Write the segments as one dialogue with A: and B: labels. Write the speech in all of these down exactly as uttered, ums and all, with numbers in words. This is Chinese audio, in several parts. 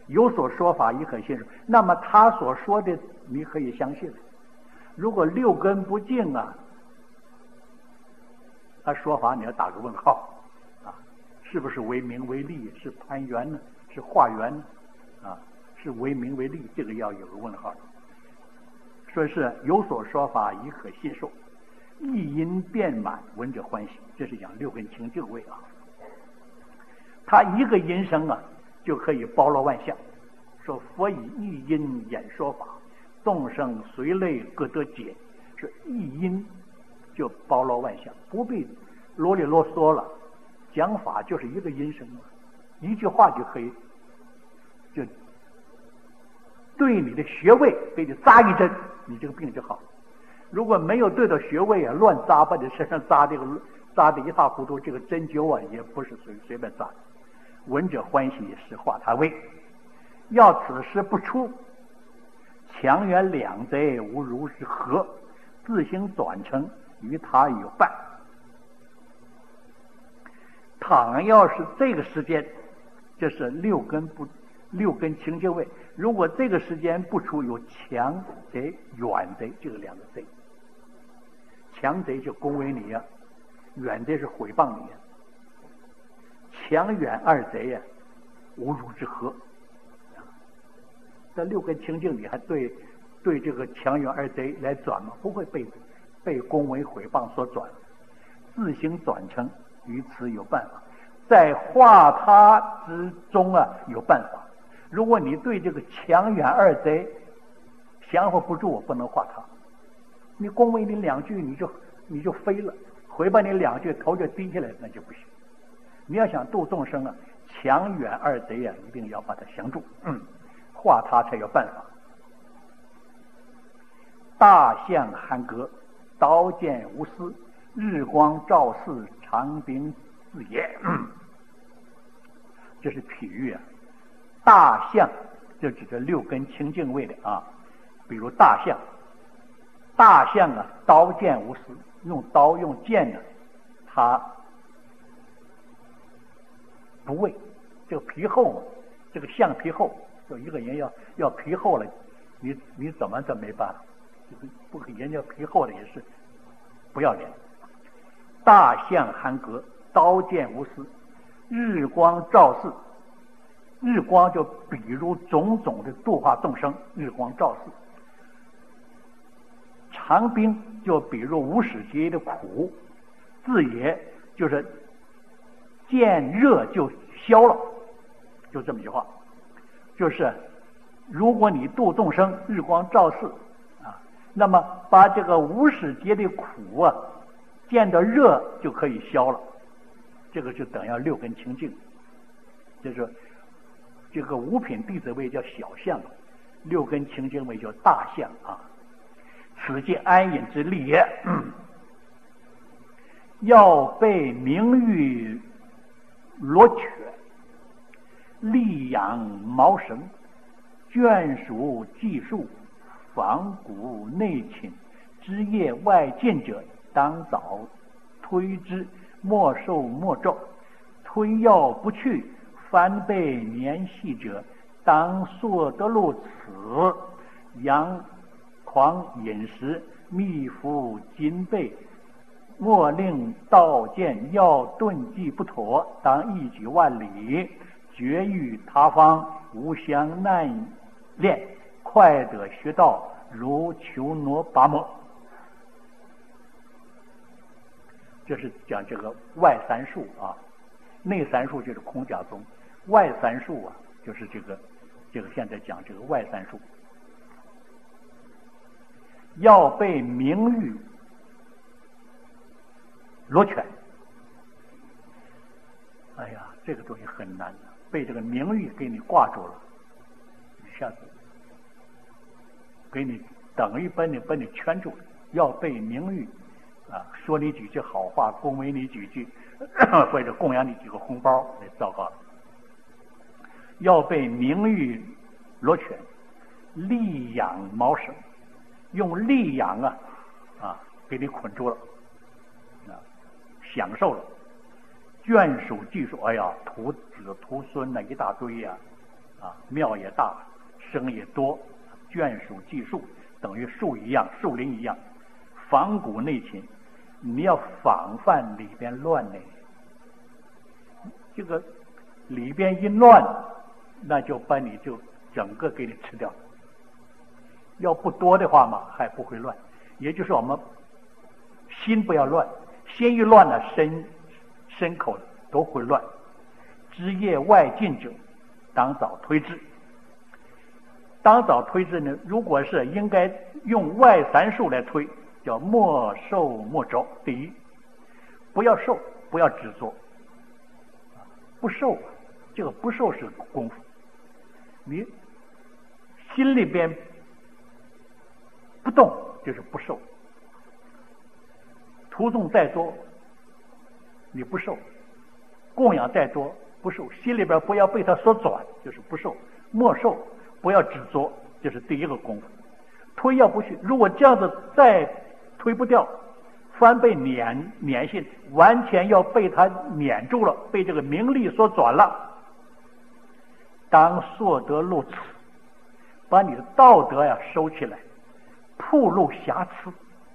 A: 有所说法，亦可信受。那么他所说的，你可以相信。如果六根不净啊，他说法你要打个问号啊，是不是为名为利？是攀缘呢？是化缘呢？啊，是为名为利？这个要有个问号。说是有所说法，亦可信受。一因遍满，闻者欢喜。这是讲六根清净位啊。他一个音声啊，就可以包罗万象。说佛以一音演说法，众生随类各得解。说一音就包罗万象，不必啰里啰嗦了。讲法就是一个音声嘛，一句话就可以，就对你的穴位给你扎一针，你这个病就好。如果没有对到穴位啊，乱扎，把你身上扎这个扎的一塌糊涂，这个针灸啊也不是随随便扎的。闻者欢喜，是化他为。要此时不出，强缘两贼无如是何？自行转成，与他有伴。倘要是这个时间，这是六根不六根清净位。如果这个时间不出，有强贼、远贼这个两个贼。强贼就恭维你呀、啊，远贼是毁谤你呀、啊。强远二贼呀、啊，无如之何？在六根清净里还对对这个强远二贼来转吗？不会被被恭维毁谤所转，自行转成，于此有办法。在化他之中啊，有办法。如果你对这个强远二贼降服不住，我不能化他。你恭维你两句，你就你就飞了；回报你两句，头就低下来，那就不行。你要想度众生啊，强远二贼啊，一定要把它降住，嗯，化他才有办法。大象寒阁，刀剑无私，日光照四，长兵自也。嗯、这是譬喻啊。大象就指着六根清净位的啊，比如大象，大象啊，刀剑无私，用刀用剑呢，它不畏。这个皮厚嘛，这个象皮厚，就一个人要要皮厚了，你你怎么都没办法。就是不给人家皮厚的也是不要脸。大象寒阁，刀剑无私，日光照四。日光就比如种种的度化众生，日光照四。长兵就比如无始劫的苦，自也就是见热就消了，就这么一句话。就是如果你度众生，日光照四啊，那么把这个无始劫的苦啊，见到热就可以消了，这个就等于六根清净。就是这个五品弟子位叫小象，六根清净位叫大象啊。此即安隐之利也。嗯、要被名誉罗雀，力养毛绳，眷属技术，仿古内侵，枝叶外见者，当早推之，莫受莫咒。推要不去，翻倍年细者，当所得路此。阳狂饮食，密服金贝，莫令道见要顿计不妥，当一举万里，绝欲他方，无相难练，快得学道，如求罗拔摩。这是讲这个外三术啊，内三术就是空假宗，外三术啊就是这个这个现在讲这个外三术。要被名誉罗圈，哎呀，这个东西很难的，被这个名誉给你挂住了，一下子给你等于把你把你圈住了。要被名誉啊，说你几句好话，恭维你几句，或者供养你几个红包，那糟糕了。要被名誉罗圈，力养毛绳。用力养啊啊给你捆住了啊，享受了。眷属技术，哎呀，徒子徒孙呢一大堆呀 啊, 啊，庙也大，生也多，眷属计数，等于树一样，树林一样，仿古内勤。你要防范里边乱呢，这个里边一乱，那就把你就整个给你吃掉。要不多的话嘛，还不会乱。也就是我们心不要乱，心一乱呢，身身口都会乱。枝叶外进者，当早推之。当早推之呢，如果是应该用外三术来推，叫莫受莫着。第一，不要受，不要执着，不受，这个不受是功夫。你心里边不动，就是不受。徒众再多，你不受；供养再多，不受。心里边不要被他所转，就是不受。莫受，不要执着，这是第一个功夫。推要不去，如果这样子再推不掉，反被粘粘性，完全要被他粘住了，被这个名利所转了。当所得露齿，把你的道德呀收起来，暴露瑕疵，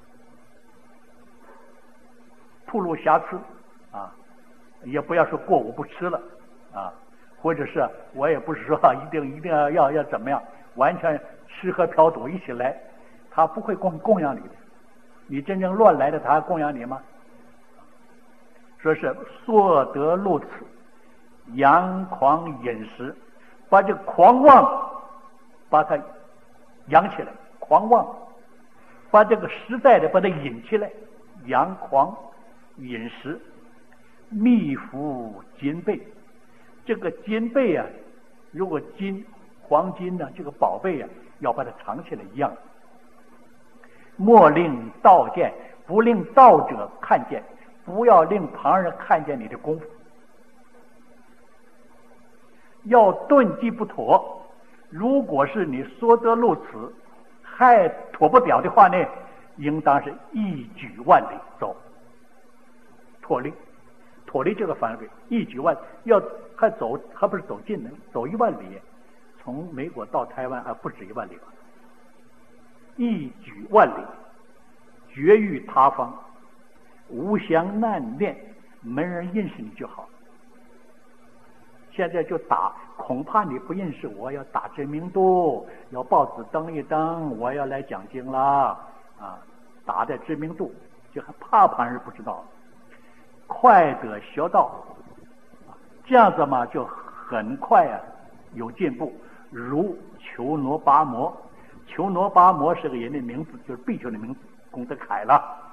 A: 暴露瑕疵啊，也不要说过午不吃了啊，或者是我也不是说一定一定要要要怎么样，完全吃喝嫖赌一起来，他不会供供养你的。你真正乱来的，他还供养你吗？说是所得露齿，扬狂饮食，把这狂妄把它扬起来，狂妄把这个实在的把它引起来，扬狂饮食，密服金贝。这个金贝啊，如果金黄金呢、啊，这个宝贝啊，要把它藏起来一样。莫令道见，不令道者看见，不要令旁人看见你的功夫。要顿机不妥，如果是你所得露齿还妥不了的话呢，应当是一举万里走，脱离脱离这个范围，一举万要还走，还不是走近的，走一万里，从美国到台湾还不止一万里吧。一举万里，绝于他方，无相难恋，没人认识你就好。现在就打，恐怕你不认识我，要打知名度，要报纸登一登，我要来讲经啦啊！打的知名度，就还怕旁人不知道。快得学道，这样子嘛，就很快啊有进步。如求罗拔摩。求罗拔摩是个人的名字，就是比丘的名字，功德凯了。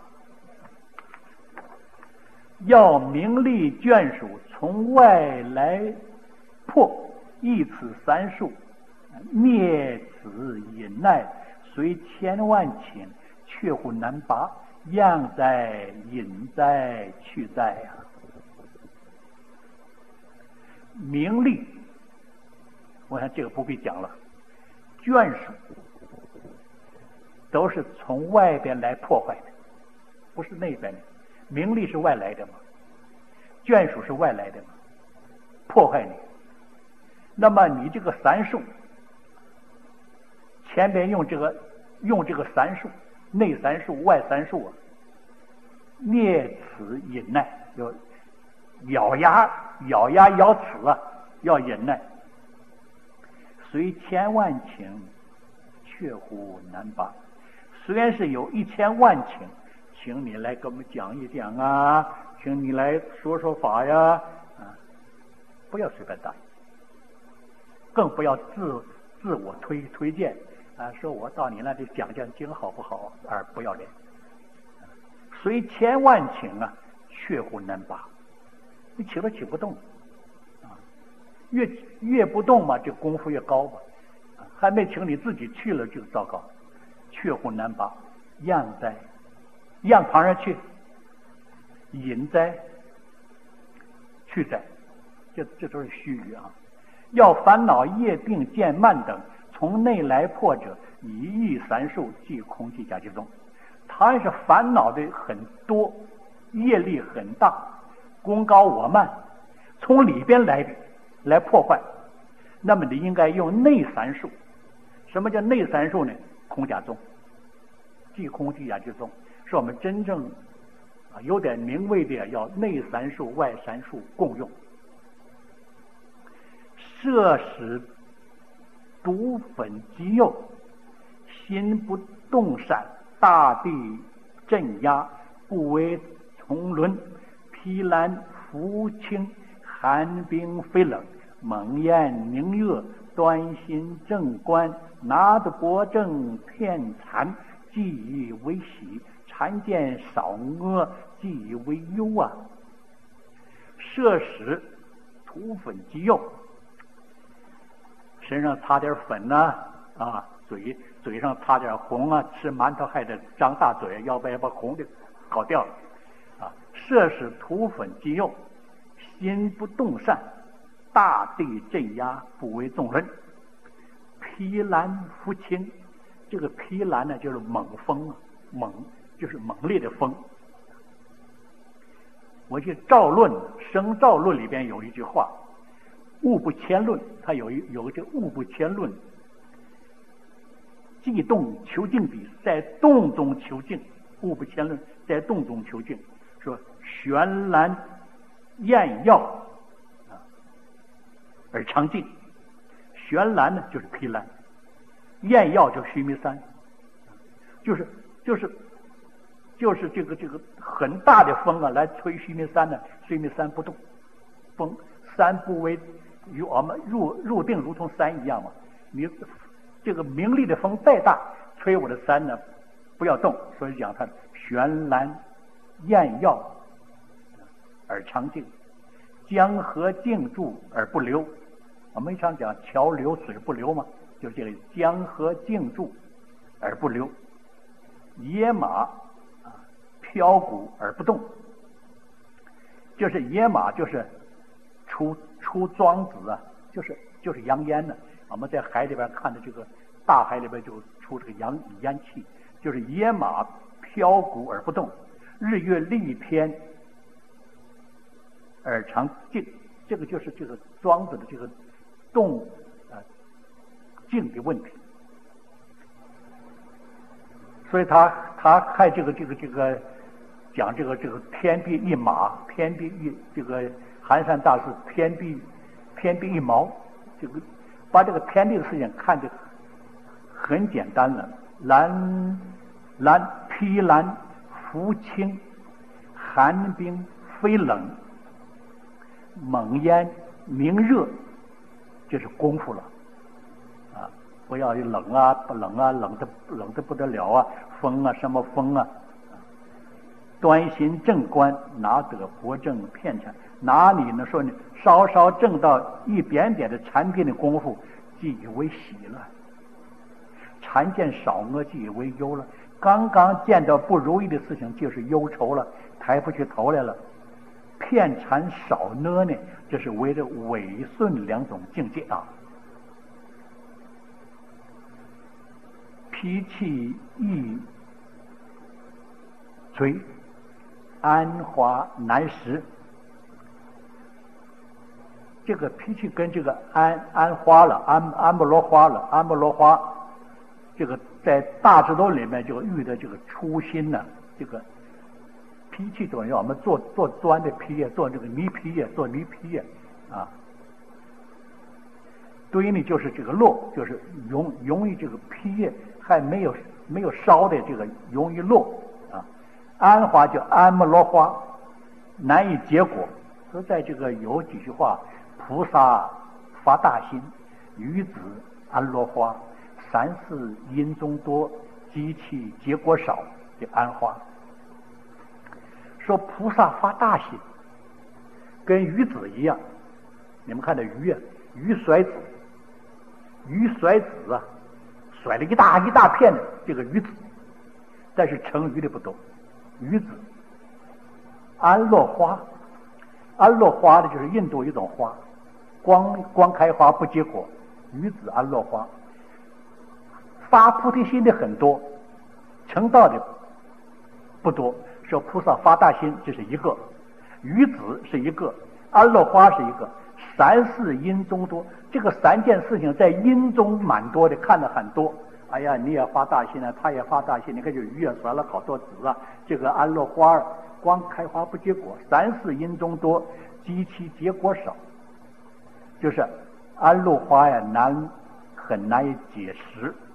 A: 要名利眷属从外来破，一此三术，灭此隐耐，虽千万顷，却乎难拔。样哉隐哉去哉呀、啊！名利，我想这个不必讲了。眷属都是从外边来破坏的，不是内边的。名利是外来的嘛，眷属是外来的嘛，破坏你。那么你这个三术，前边用这个用这个三术，内三术、外三术啊，灭此隐耐，要咬牙、咬牙、咬齿啊，要忍耐。虽千万顷，却乎难拔。虽然是有一千万顷，请你来给我们讲一讲啊，请你来说说法呀，啊，不要随便答应，更不要自自我推推荐啊，说我到你那里讲讲经好不好？而不要脸。虽千万顷啊，却乎难拔。你起都起不动啊，越越不动嘛，这功夫越高嘛。还没请你自己去了就糟糕，却乎难拔。样哉，让旁人去，隐哉，去哉，这这都是虚语啊。要烦恼业病见慢等，从内来破者，一意三术，即空寂假集中。他是烦恼的很多，业力很大，功高我慢，从里边来来破坏。 那么你应该用内三术。什么叫内三术呢？空假中，即空即假即中，是我们真正啊有点名位的，要内三术外三术共用。摄使毒粉极右，心不动闪，大地镇压，不为从伦，披兰浮清，寒冰飞冷，蒙艳明月，端心正观，拿得国政片残，既以为喜，残见少阿，既以为忧啊。摄使涂粉极右，身上擦点粉呐、啊，啊，嘴嘴上擦点红啊，吃馒头还得张大嘴，要不然把红的搞掉了啊。摄使涂粉极右，心不动善，大地镇压，不为众人。披兰浮清，这个披兰呢就是猛风啊，猛就是猛烈的风。我记得《赵论》《生赵论》里边有一句话，物不迁论，它有一有这物不迁论，既动求静比，在动中求静，物不迁论，在动中求静。说玄兰艳耀啊，而常静。玄兰呢就是披兰，艳耀就是须弥山，就是就是就是这个这个很大的风啊来吹须弥山呢，须弥山不动，风山不为与我们入入定如同山一样嘛。你这个明丽的风再大，吹我的山呢不要动，所以讲它玄兰艳耀而常静，江河静住而不流。我们常讲桥流水不流嘛，就是这个江河静住而不流。野马啊飘鼓而不动，就是野马就是出出庄子啊，就是就是扬烟呢。我们在海里边看的这个大海里边就出这个扬烟气，就是野马飘鼓而不动，日月历天而常静。这个就是这个庄子的这个动啊静的问题。所以他他还这个这个这个讲这个这个天地一马，天地一这个寒山大师天地天地一毛，这个把这个天地的事情看得很简单了。蓝蓝披兰浮清，寒冰飞冷，猛烟明热，这是功夫了啊！不要冷啊，不冷啊，冷的冷的不得了啊，风啊，什么风啊！端心正观，拿得国政片产，哪里呢？说你稍稍挣到一点点的产品的功夫，即以为喜了；残见少阿，即以为忧了。刚刚见到不如意的事情，就是忧愁了，抬不起头来了。片产少呢呢，这是为了违顺两种境界啊。脾气易垂，安华难食。这个脾气跟这个安安花了，安安布罗花了，安布罗花，这个在大智度里面就遇的这个初心呢、啊，这个。脾气等于我们做做砖的坯业，做这个泥坯业，做泥坯业啊。堆呢就是这个落，就是容容易这个坯业还没有没有烧的这个容易落啊。安花叫安摩罗花，难以结果。所以在这个有几句话：菩萨发大心，鱼子安罗花，三世因中多，机器结果少，这安花。说菩萨发大心，跟鱼子一样。你们看这鱼啊，鱼甩子，鱼甩子啊，甩了一大一大片的这个鱼子，但是成鱼的不多。鱼子，安乐花，安乐花的就是印度一种花，光光开花不结果。鱼子安乐花，发菩提心的很多，成道的不多。说菩萨发大心，这是一个；鱼子是一个，安乐花是一个。 三世因中多，这个三件事情在因中蛮多的，看得很多。哎呀，你也发大心了，他也发大心，你看就鱼也甩了好多籽啊。这个安乐花儿光开花不结果，三世因中多，及其结果少，就是安乐花呀难很难以解释。